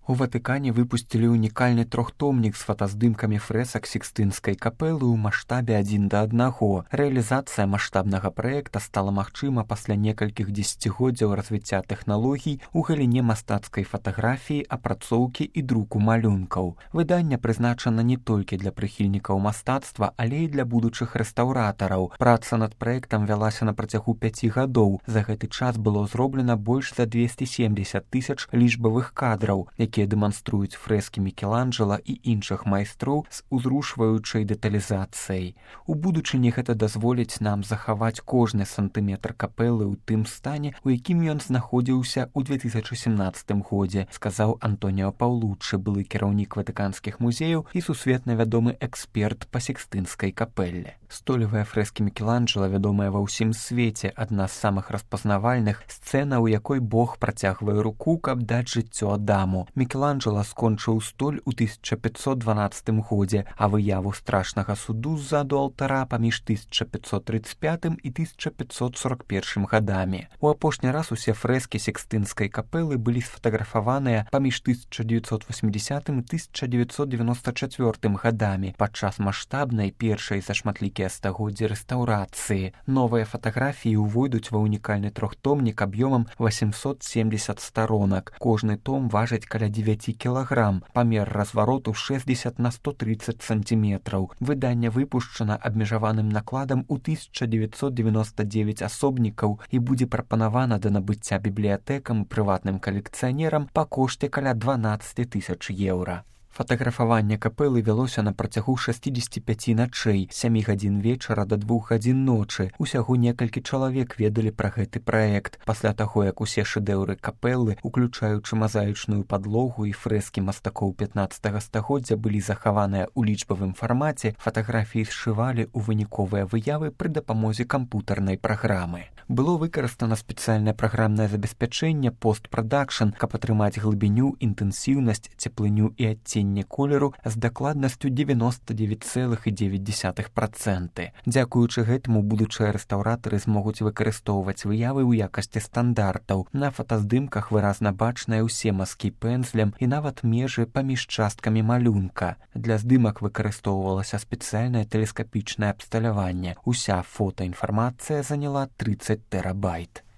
У Ватыкане выпусцілі ўнікальны трохтомнік з фотаздымкамі фрэсак Сікстынскай капэлы ў маштабе 1:1. Рэалізацыя маштабнага праекта стала магчыма пасля некалькіх дзесяцігоддзяў развіцця тэхналогій у галіне мастацкай фатаграфіі, апрацоўкі і друку малюнкаў. Выданне прызначана не толькі для прыхільнікаў мастацтва, але і для будучых рэстаўратараў. Праца над праектам вялася на працягу 5 гадоў. За гэты час было зроблена больш за 270 000 лічбавых кадраў, якія дэманструюць фрэскі Мікеланджэла і іншых майстроў з узрушваючай дэталізацыяй. У будучыні гэта дазволіць нам захаваць кожны сантыметр капэлы ў тым стане, у якім ён знаходзіўся ў 2017 годзе, сказаў Антоніо Паўлуччы, былы кіраўнік ватыканскіх музеяў і сусветна вядомы эксперт па Сікстынскай капэлле. Столевыя фрэскі Мікеланджэла вядомая ва ўсім свеце, адна з самых распазнавальных, сцэна, у якой Бог працягвае руку, каб даць жыццё Адаму. Мікеланджэла скончыў столь у 1512 годзе, а выяву страшнага суду ззаду алтара паміж 1535 і 1541 гадамі. У апошні раз усе фрэскі Сікстынскай капэлы былі сфотаграфаваныя паміж 1980 і 1994 гадамі падчас маштабнай першай за шматлікія стагоддзі рэстаўрацыі. Новыя фатаграфіі ўвойдуць ва ўнікальны трохтомнік аб'ёмам 870 старонак. Кожны том важыць каля 9 кілаграм, памер развароту 60 на 130 сантиметраў. Выданне выпушчана абмежаваным накладам у 1999 асобнікаў і будзе прапанавана да набыцця бібліятэкам і прыватным калекцыянерам па кошце каля 12 000 еўра. Фатаграфаванне капэлы вялося на працягу 65 начэй, 7 гадзін вечара да 2 гадзін ночы. Усяго некалькі чалавек ведалі пра гэты праект. Пасля таго, як усе шэдэўры капэлы, уключаючы мазаічную падлогу і фрэскі мастакоў 15 стагоддзя, былі захаваныя ў лічбавым фармаце, фатаграфіі сшывалі ў выніковыя выявы пры дапамозе кампутарнай праграмы. Было выкарыстана спецыяльнае праграмнае забеспячэнне постпрадакшн, каб атрымаць глыбіню, інтэнсіўнасць, цеплыню і адценне колеру з дакладнасцю 99,9%. Дзякуючы гэтаму будучыя рэстаўратары змогуць выкарыстоўваць выявы ў якасці стандартаў. На фотаздымках выразна бачныя ўсе мазкі пэнзлем і нават межы паміж часткамі малюнка. Для здымак выкарыстоўвалася спецыяльнае тэлескапічнае абсталяванне. Уся фотаінфармацыя заняла 30 тэрабайт.